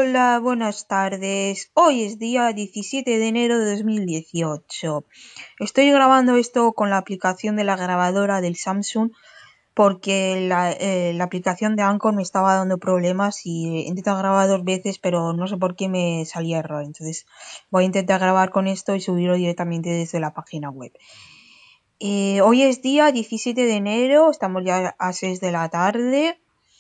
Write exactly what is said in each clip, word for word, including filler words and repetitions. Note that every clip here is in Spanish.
Hola, buenas tardes. Hoy es día diecisiete de enero de dos mil dieciocho. Estoy grabando esto con la aplicación de la grabadora del Samsung porque la, eh, la aplicación de Anchor me estaba dando problemas y he intentado grabar dos veces, pero no sé por qué me salía error. Entonces voy a intentar grabar con esto y subirlo directamente desde la página web. Eh, hoy es día diecisiete de enero, estamos ya a seis de la tarde.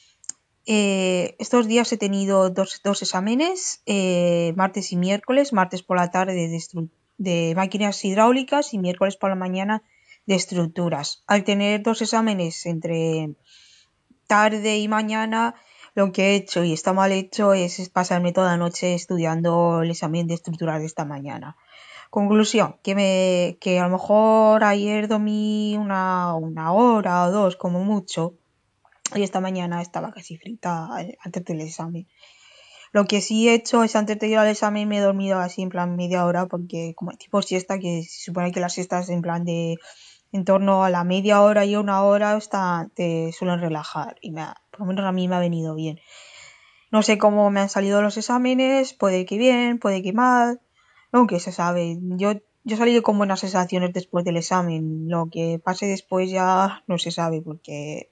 Eh, estos días he tenido dos, dos exámenes, eh, martes y miércoles, martes por la tarde de, estru- de máquinas hidráulicas y miércoles por la mañana de estructuras. Al tener dos exámenes entre tarde y mañana, lo que he hecho y está mal hecho es, es pasarme toda la noche estudiando el examen de estructuras de esta mañana. Conclusión, que me que a lo mejor ayer dormí una, una hora o dos como mucho. Y esta mañana estaba casi frita antes del examen. Lo que sí he hecho es antes de ir al examen me he dormido así en plan media hora porque como tipo siesta, que se supone que las siestas en plan de en torno a la media hora y una hora está, te suelen relajar y me ha, por lo menos a mí me ha venido bien. No sé cómo me han salido los exámenes, puede que bien, puede que mal, aunque se sabe. Yo, yo salí con buenas sensaciones después del examen. Lo que pase después ya no se sabe porque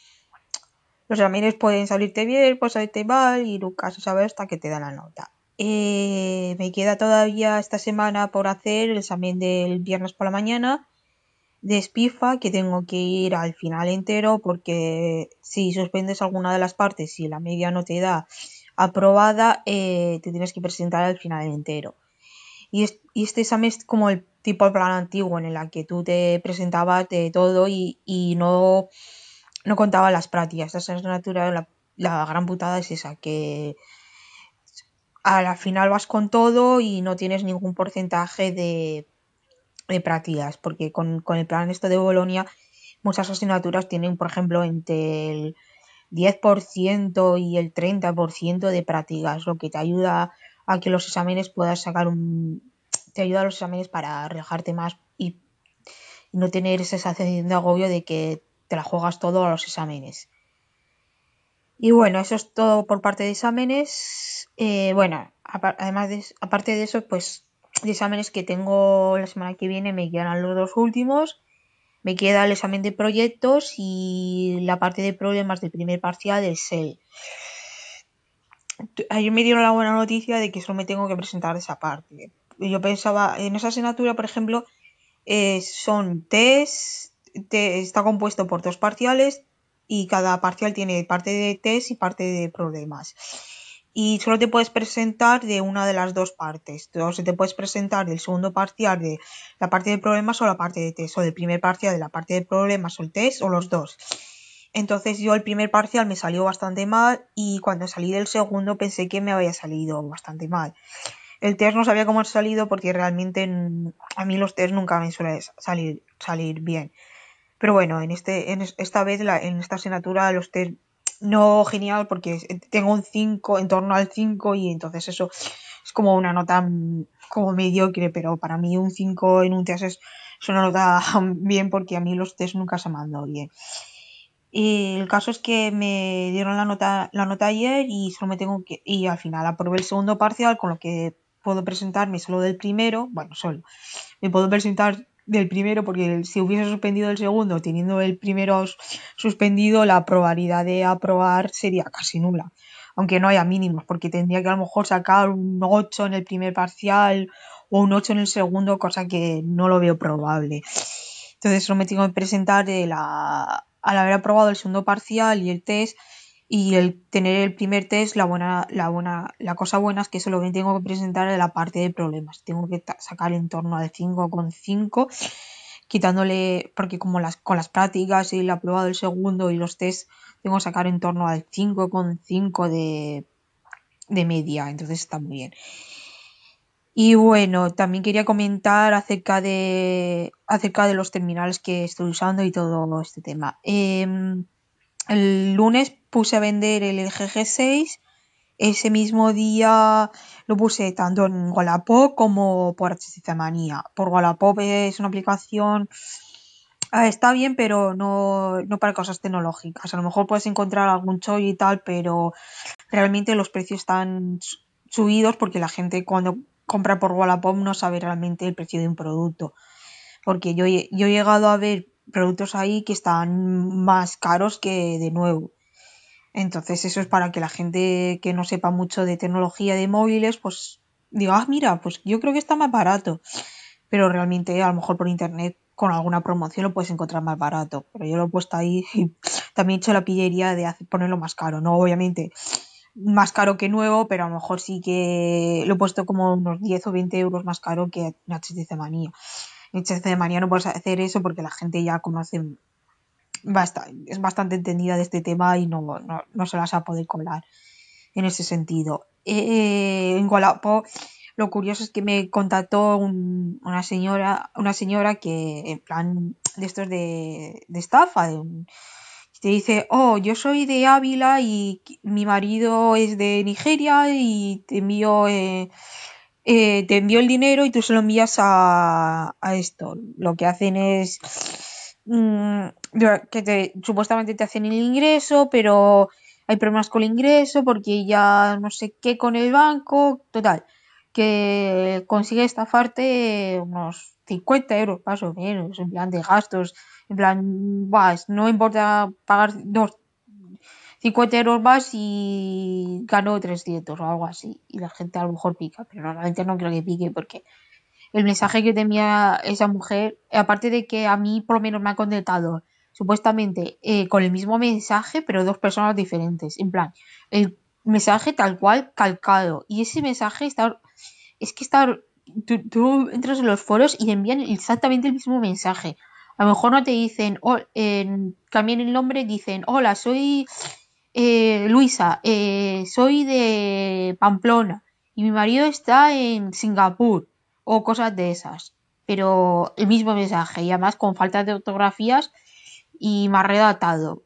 los exámenes pueden salirte bien, pueden salirte mal y nunca se sabe hasta que te dan la nota. Eh, me queda todavía esta semana por hacer el examen del viernes por la mañana de Spifa, que tengo que ir al final entero porque si suspendes alguna de las partes y la media no te da aprobada, eh, te tienes que presentar al final entero. Y, es, y este examen es como el tipo de plan antiguo en el que tú te presentabas de todo y, y no no contaba las prácticas. Esa asignatura, la, la gran putada es esa, que a la final vas con todo y no tienes ningún porcentaje de, de prácticas, porque con, con el plan esto de Bolonia muchas asignaturas tienen, por ejemplo, entre el diez por ciento y el treinta por ciento de prácticas, lo que te ayuda a que los exámenes puedas sacar un... te ayuda a los exámenes para relajarte más y, y no tener esa sensación de agobio de que te la juegas todo a los exámenes. Y bueno, eso es todo por parte de exámenes. Eh, bueno, además de, aparte de eso, pues de exámenes que tengo la semana que viene me quedan los dos últimos. Me queda el examen de proyectos y la parte de problemas del primer parcial del S E L. Ayer me dieron la buena noticia de que solo me tengo que presentar esa parte. Yo pensaba, en esa asignatura, por ejemplo, eh, son test, te, está compuesto por dos parciales y cada parcial tiene parte de test y parte de problemas. Y solo te puedes presentar de una de las dos partes. Entonces te puedes presentar del segundo parcial de la parte de problemas o la parte de test, o del primer parcial de la parte de problemas o el test, o los dos. Entonces yo el primer parcial me salió bastante mal y cuando salí del segundo pensé que me había salido bastante mal. El test no sabía cómo ha salido porque realmente a mí los test nunca me suelen salir, salir bien. Pero bueno, en este, en esta vez, la, en esta asignatura, los test no genial porque tengo un cinco, en torno al cinco y entonces eso es como una nota como mediocre, pero para mí un cinco en un test es, es una nota bien porque a mí los test nunca se me han dado bien. Y el caso es que me dieron la nota, la nota ayer y solo me tengo que, y al final aprobé el segundo parcial, con lo que puedo presentarme solo del primero, bueno, solo, me puedo presentar del primero porque si hubiese suspendido el segundo, teniendo el primero suspendido, la probabilidad de aprobar sería casi nula, aunque no haya mínimos, porque tendría que a lo mejor sacar un ocho en el primer parcial o un ocho en el segundo, cosa que no lo veo probable. Entonces solo me tengo que presentar de la, al haber aprobado el segundo parcial y el test, y el tener el primer test, la buena, la buena, la cosa buena es que solo me tengo que presentar en la parte de problemas. Tengo que sacar en torno al cinco coma cinco, quitándole, porque como las, con las prácticas y el aprobado del segundo y los test, tengo que sacar en torno al cinco coma cinco de, de media. Entonces está muy bien. Y bueno, también quería comentar acerca de, acerca de los terminales que estoy usando y todo este tema. Eh, el lunes puse a vender el L G G seis. Ese mismo día lo puse tanto en Wallapop como por H T C Manía. Por Wallapop es una aplicación, eh, está bien, pero no, no para cosas tecnológicas. A lo mejor puedes encontrar algún chollo y tal, pero realmente los precios están subidos porque la gente cuando compra por Wallapop no sabe realmente el precio de un producto. Porque yo, he- yo he llegado a ver productos ahí que están más caros que de nuevo. Entonces eso es para que la gente que no sepa mucho de tecnología de móviles, pues diga, ah, mira, pues yo creo que está más barato. Pero realmente a lo mejor por internet con alguna promoción lo puedes encontrar más barato. Pero yo lo he puesto ahí y también he hecho la pillería de hacer- ponerlo más caro. No, obviamente más caro que nuevo, pero a lo mejor sí que lo he puesto como unos diez o veinte euros más caro que en H T C Manía. En H T C Manía no puedes hacer eso porque la gente ya conoce, basta, es bastante entendida de este tema y no, no, no se las va a poder colar en ese sentido. Eh, en Wallapop lo curioso es que me contactó un- una señora, una señora que en plan de estos de, de estafa, de un- te dice, oh, yo soy de Ávila y qui- mi marido es de Nigeria y te envío, eh, eh, te envío el dinero y tú se lo envías a, a esto. Lo que hacen es mm, yo- que te, supuestamente te hacen el ingreso, pero hay problemas con el ingreso porque ya no sé qué con el banco, total, que consigue estafarte unos cincuenta euros más o menos, en plan de gastos, en plan, vas, no importa pagar dos, cincuenta euros más y gano trescientos o algo así, y la gente a lo mejor pica, pero normalmente no creo que pique porque el mensaje que tenía esa mujer, aparte de que a mí por lo menos me ha contestado supuestamente eh, con el mismo mensaje, pero dos personas diferentes. En plan, el mensaje tal cual calcado. Y ese mensaje está. Es que está. Tú, tú entras en los foros y envían exactamente el mismo mensaje. A lo mejor no te dicen, oh, en, cambian el nombre, dicen, hola, soy eh, Luisa, eh, soy de Pamplona y mi marido está en Singapur o cosas de esas. Pero el mismo mensaje y además con falta de ortografías y más redactado.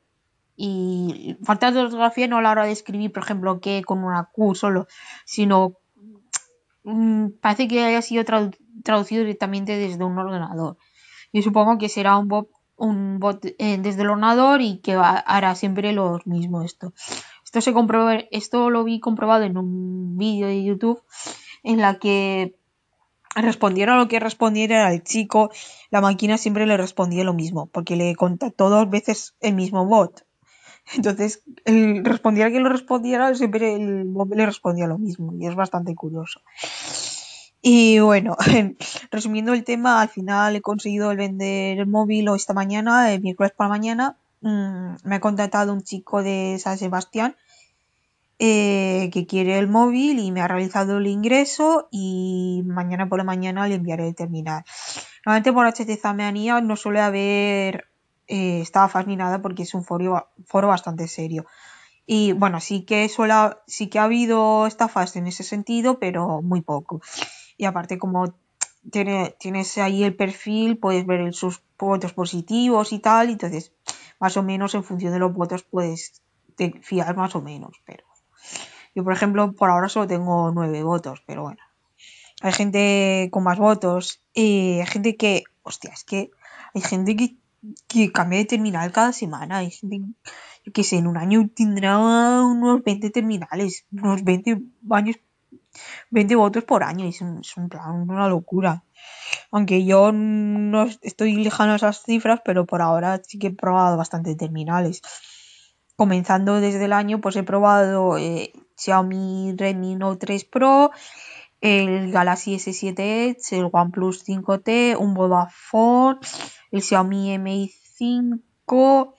Y falta de ortografía no a la hora de escribir, por ejemplo, que con una Q solo, sino mmm, parece que haya sido tradu- traducido directamente desde un ordenador. Yo supongo que será un bot, un bot eh, desde el ordenador y que va- hará siempre lo mismo esto. Esto se comprobó, esto lo vi comprobado en un vídeo de YouTube en la que respondiera lo que respondiera el chico, la máquina siempre le respondía lo mismo, porque le contactó dos veces el mismo bot. Entonces, el respondiera que lo respondiera, siempre el bot le respondía lo mismo, y es bastante curioso. Y bueno, resumiendo el tema, al final he conseguido el vender el móvil esta mañana, el miércoles por la mañana. Mmm, me ha contactado un chico de San Sebastián eh, que quiere el móvil y me ha realizado el ingreso y mañana por la mañana le enviaré el terminal. Normalmente por H T C Manía no suele haber eh, estafas ni nada porque es un foro, foro bastante serio. Y bueno, sí que suele, sí que ha habido estafas en ese sentido, pero muy poco. Y aparte como tiene, tienes ahí el perfil, puedes ver sus votos positivos y tal, entonces más o menos en función de los votos puedes te fiar más o menos, pero yo, por ejemplo, por ahora solo tengo nueve votos, pero bueno. Hay gente con más votos. Y hay gente que, hostia, es que hay gente que, que cambia de terminal cada semana. Hay gente yo que sé, en un año tendrá unos veinte terminales, unos veinte años, veinte votos por año. Y es un, es un plan, una locura. Aunque yo no estoy lejano a esas cifras, pero por ahora sí que he probado bastantes terminales. Comenzando desde el año, pues he probado eh, Xiaomi Redmi Note tres Pro, el Galaxy S siete Edge, el OnePlus cinco T, un Vodafone, el Xiaomi M I cinco,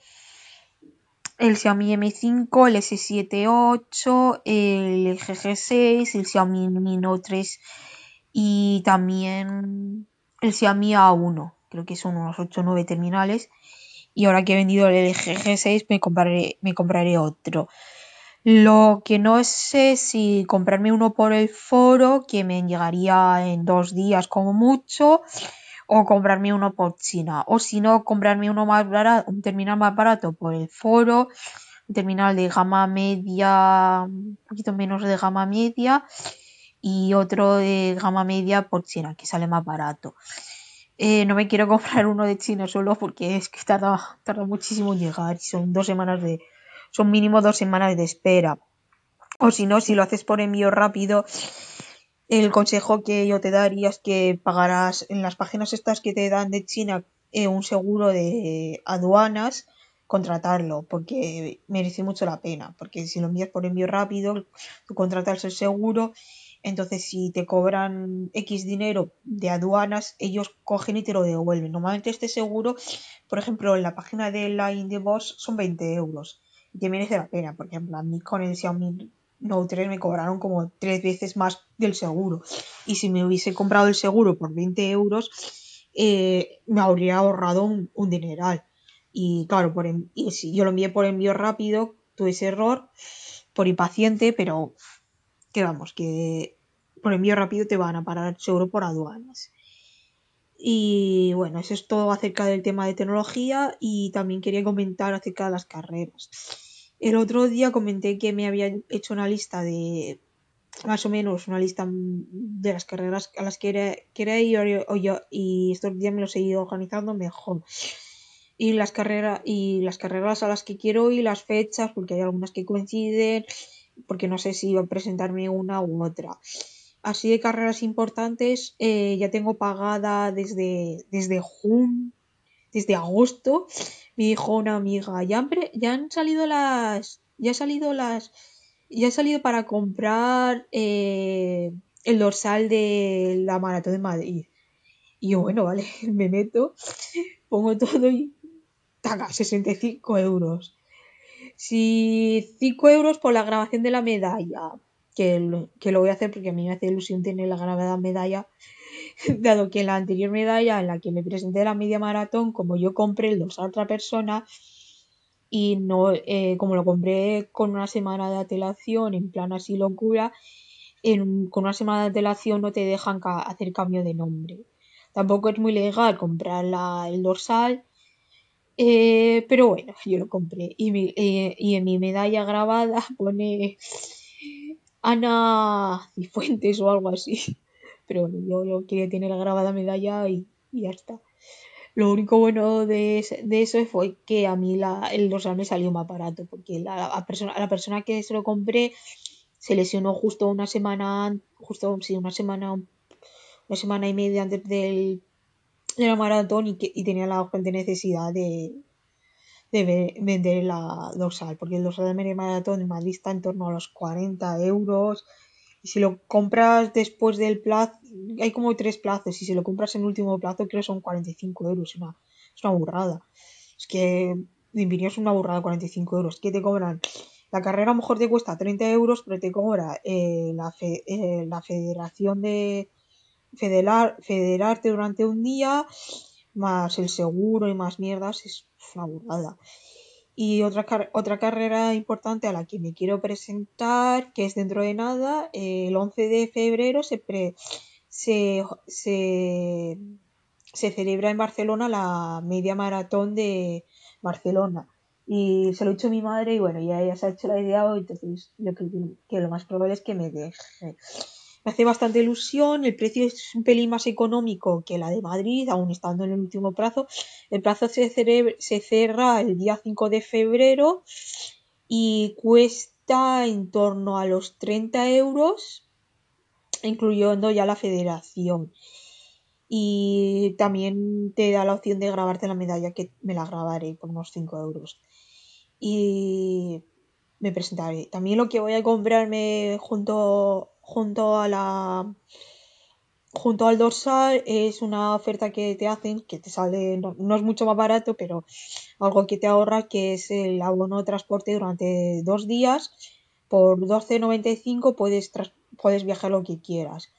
el Xiaomi M I cinco, el S siete ocho, el G G seis, el Xiaomi Mi Note tres y también el Xiaomi A uno. Creo que son unos ocho o nueve terminales. Y ahora que he vendido el G G seis me compraré, me compraré otro. Lo que no sé si comprarme uno por el foro, que me llegaría en dos días como mucho, o comprarme uno por China. O si no, comprarme uno más barato, un terminal más barato por el foro, un terminal de gama media, un poquito menos de gama media, y otro de gama media por China, que sale más barato. Eh, no me quiero comprar uno de China solo porque es que tarda, tarda muchísimo en llegar. Son dos semanas de, son mínimo dos semanas de espera. O si no, si lo haces por envío rápido, el consejo que yo te daría es que pagarás en las páginas estas que te dan de China eh, un seguro de aduanas, contratarlo, porque merece mucho la pena. Porque si lo envías por envío rápido, tú contratas el seguro, entonces si te cobran X dinero de aduanas, ellos cogen y te lo devuelven. Normalmente este seguro, por ejemplo, en la página de Line de Bosch son veinte euros. Y te merece la pena. Por ejemplo, a mí con el Xiaomi Note tres me cobraron como tres veces más del seguro. Y si me hubiese comprado el seguro por veinte euros, eh, me habría ahorrado un, un dineral. Y claro, por en- y si yo lo envié por envío rápido, tuve ese error por impaciente, pero que vamos, que por envío rápido te van a parar seguro por aduanas. Y bueno, eso es todo acerca del tema de tecnología y también quería comentar acerca de las carreras. El otro día comenté que me había hecho una lista de, más o menos, una lista de las carreras a las que quería ir y estos días me los he ido organizando mejor. Y las carreras y las carreras a las que quiero y las fechas, porque hay algunas que coinciden, porque no sé si iba a presentarme una u otra. Así de carreras importantes, eh, ya tengo pagada desde, desde junio, desde agosto. Me dijo una amiga, ya han, pre- ya han salido las, ya han salido las, ya he salido para comprar eh, el dorsal de la Maratón de Madrid. Y yo, bueno, vale, me meto, pongo todo y taca, sesenta y cinco euros. Si cinco euros por la grabación de la medalla, que lo, que lo voy a hacer porque a mí me hace ilusión tener la grabada medalla, dado que la anterior medalla en la que me presenté la media maratón, como yo compré el dorsal a otra persona y no, eh, como lo compré con una semana de antelación, en plan así locura, en, con una semana de antelación no te dejan ca- hacer cambio de nombre. Tampoco es muy legal comprar la, el dorsal, eh, pero bueno, yo lo compré y, mi, eh, y en mi medalla grabada pone Ana Cifuentes o algo así. Pero bueno, yo lo quería tener grabada medalla y, y ya está. Lo único bueno de, ese- de eso fue que a mí la, el dorsal me salió más barato, porque la, la persona, a la persona que se lo compré se lesionó justo una semana, an- justo sí, una semana, una semana y media antes del, de la maratón y, que, y tenía la urgente necesidad de, de ve- vender la dorsal, porque el dorsal de media maratón en Madrid está en torno a los cuarenta euros. Y si lo compras después del plazo, hay como tres plazos. Y si lo compras en el último plazo, creo que son cuarenta y cinco euros. Es una, es una burrada. Es que de infinito es una burrada, cuarenta y cinco euros. ¿Qué te cobran? La carrera a lo mejor te cuesta treinta euros, pero te cobra eh, la, fe- eh, la federación de federar, federarte durante un día, más el seguro y más mierdas. Es una burrada. Y otra, car- otra carrera importante a la que me quiero presentar, que es dentro de nada, eh, el once de febrero se, pre- se, se, se celebra en Barcelona la media maratón de Barcelona. Y se lo he dicho a mi madre y bueno, ya ella se ha hecho la idea, entonces yo creo que, que lo más probable es que me deje. Me hace bastante ilusión, el precio es un pelín más económico que la de Madrid, aún estando en el último plazo. El plazo se, cere- se cierra el día cinco de febrero y cuesta en torno a los treinta euros, incluyendo ya la federación. Y también te da la opción de grabarte la medalla, que me la grabaré por unos cinco euros. Y me presentaré. También lo que voy a comprarme junto, junto a la junto al dorsal es una oferta que te hacen que te sale, no, no es mucho más barato, pero algo que te ahorra, que es el abono de transporte durante dos días. Por doce noventa y cinco puedes, tras- puedes viajar lo que quieras.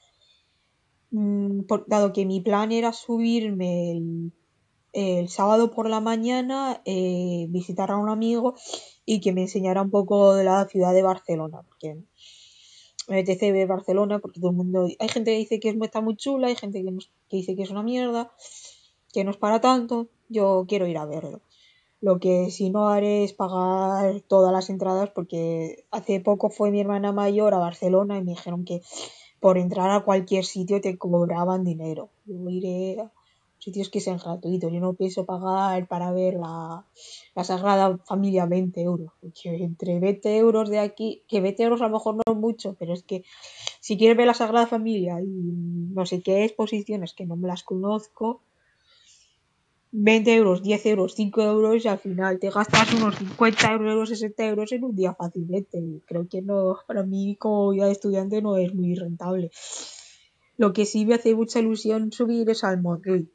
Mm, por- dado que mi plan era subirme el, el sábado por la mañana, eh, visitar a un amigo y que me enseñara un poco de la ciudad de Barcelona, porque me apetece ver Barcelona, porque todo el mundo, hay gente que dice que es- está muy chula, hay gente que, no- que dice que es una mierda, que no es para tanto, yo quiero ir a verlo. Lo que sí no haré es pagar todas las entradas, porque hace poco fue mi hermana mayor a Barcelona y me dijeron que por entrar a cualquier sitio te cobraban dinero. Yo iré sitios que sean gratuitos. Yo no pienso pagar para ver la, la Sagrada Familia veinte euros, porque entre veinte euros de aquí, que veinte euros a lo mejor no es mucho, pero es que si quieres ver la Sagrada Familia y no sé qué exposiciones que no me las conozco, veinte euros, diez euros, cinco euros y al final te gastas unos cincuenta euros, sesenta euros en un día fácilmente. Creo que no, para mí como vida de estudiante no es muy rentable. Lo que sí me hace mucha ilusión subir es al Montjuic,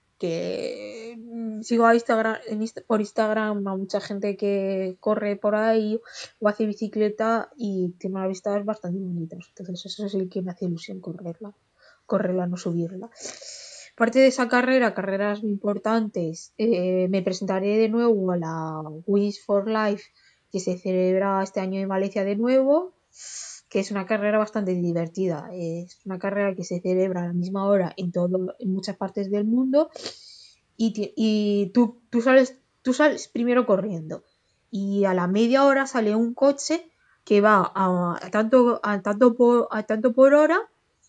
que mm, sigo a Instagram, en Insta- por Instagram a mucha gente que corre por ahí o hace bicicleta y tiene unas vistas bastante bonitas. Entonces eso es el que me hace ilusión correrla, correrla, no subirla. Aparte de esa carrera, carreras muy importantes, eh, me presentaré de nuevo a la Wish for Life que se celebra este año en Valencia de nuevo, que es una carrera bastante divertida. Es una carrera que se celebra a la misma hora en, todo, en muchas partes del mundo y, y tú, tú, sales, tú sales primero corriendo y a la media hora sale un coche que va a, a tanto, a, tanto por, a tanto por hora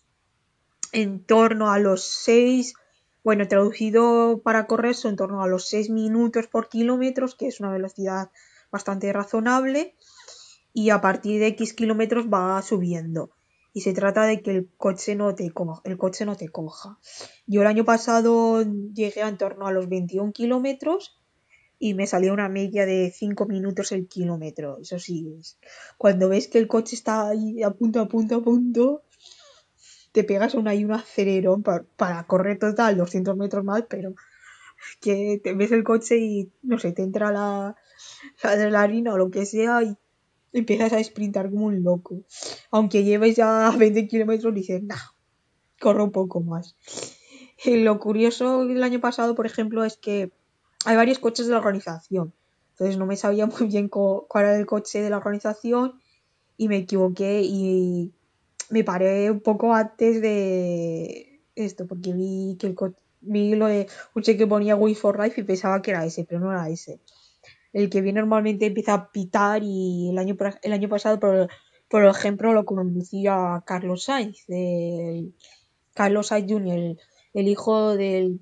en torno a los seis, bueno, traducido para correr son en torno a los seis minutos por kilómetros, que es una velocidad bastante razonable, y a partir de X kilómetros va subiendo. Y se trata de que el coche no te coja. El coche no te coja. Yo el año pasado llegué a en torno a los veintiún kilómetros y me salía una media de cinco minutos el kilómetro. Eso sí, es, cuando ves que el coche está ahí a punto, a punto, a punto, te pegas una y un acelerón para, para correr total doscientos metros más, pero que te ves el coche y no sé, te entra la, la adrenalina o lo que sea y empiezas a sprintar como un loco. Aunque lleves ya veinte kilómetros, dices, nah, corro un poco más. Y lo curioso del año pasado, por ejemplo, es que hay varios coches de la organización. Entonces no me sabía muy bien cuál era el coche de la organización y me equivoqué y me paré un poco antes de esto, porque vi que el co- vi lo de un cheque que ponía Wait for Life y pensaba que era ese, pero no era ese. El que viene normalmente empieza a pitar y el año, el año pasado, por, por ejemplo, lo conducía Carlos Sainz, el, Carlos Sainz junior, el, el hijo del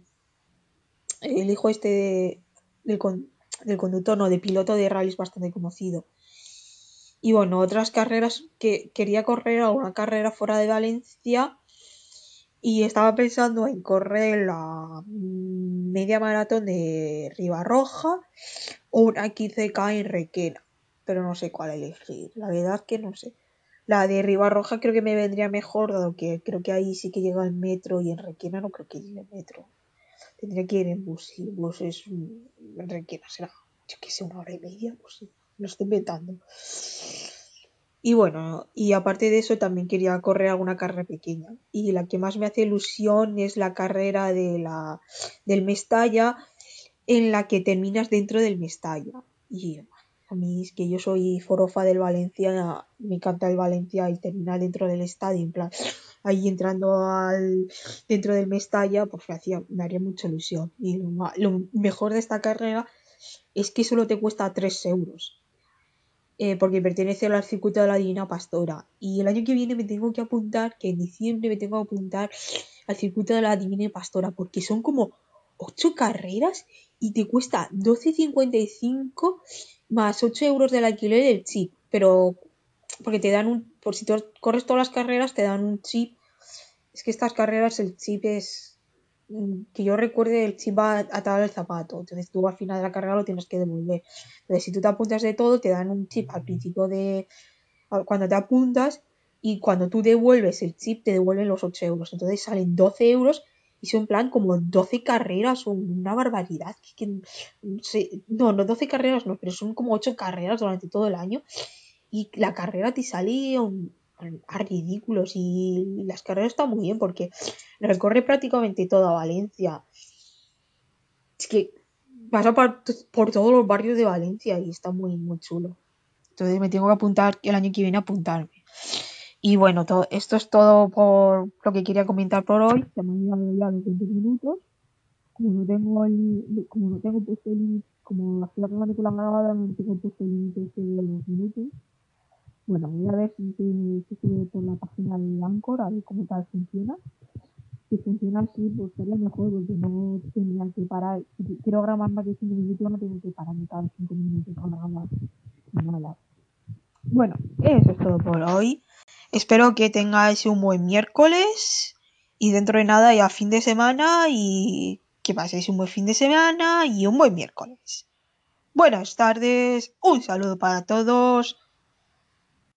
el hijo este de, del, del conductor, no, de piloto de rallies bastante conocido. Y bueno, otras carreras que quería correr, alguna carrera fuera de Valencia y estaba pensando en correr la media maratón de Ribarroja o una quince K en Requena, pero no sé cuál elegir, la verdad que no sé. La de Ribarroja creo que me vendría mejor, dado que creo que ahí sí que llega el metro y en Requena no creo que llegue el metro. Tendría que ir en bus y el bus es en Requena, será, yo que sé, una hora y media, pues sí, lo estoy inventando. Y bueno, y aparte de eso también quería correr alguna carrera pequeña. Y la que más me hace ilusión es la carrera de la, del Mestalla, en la que terminas dentro del Mestalla. Y a mí es que yo soy forofa del Valencia, me encanta el Valencia y terminar dentro del estadio, en plan, ahí entrando al dentro del Mestalla, pues me, hacía, me haría mucha ilusión. Y lo, lo mejor de esta carrera es que solo te cuesta tres euros. Eh, porque pertenece al circuito de la Divina Pastora. Y el año que viene me tengo que apuntar, que en diciembre me tengo que apuntar al circuito de la Divina Pastora, porque son como ocho carreras y te cuesta doce cincuenta y cinco más ocho euros del alquiler del chip. Pero, porque te dan un, por si tú corres todas las carreras, te dan un chip. Es que estas carreras el chip es, que yo recuerde, el chip va atado al zapato, entonces tú al final de la carrera lo tienes que devolver. Entonces si tú te apuntas de todo, te dan un chip al principio de cuando te apuntas y cuando tú devuelves el chip te devuelven los ocho euros, entonces salen doce euros y son en plan como doce carreras o una barbaridad. Que, que, no, sé, no, no doce carreras no, pero son como ocho carreras durante todo el año y la carrera te sale un, a ridículos y las carreras están muy bien porque recorre prácticamente toda Valencia. Es que pasa por, por todos los barrios de Valencia y está muy, muy chulo. Entonces me tengo que apuntar el año que viene a apuntarme. Y bueno, todo, esto es todo por lo que quería comentar por hoy. Se me han ido ya los veinte minutos. Como no tengo el, como no tengo puesto el límite, como la estoy hablando con la grabadora, no tengo puesto el límite de los minutos. Bueno, voy a ver si se sube por la página de Anchor, a ver cómo tal funciona. si funciona así, pues sería mejor, porque no tendría que parar. Si quiero grabar más de cinco minutos, no tengo que pararme cada cinco minutos para grabar nada. Bueno, eso es todo por hoy. Espero que tengáis un buen miércoles y dentro de nada ya fin de semana y que paséis un buen fin de semana y un buen miércoles. Buenas tardes, un saludo para todos.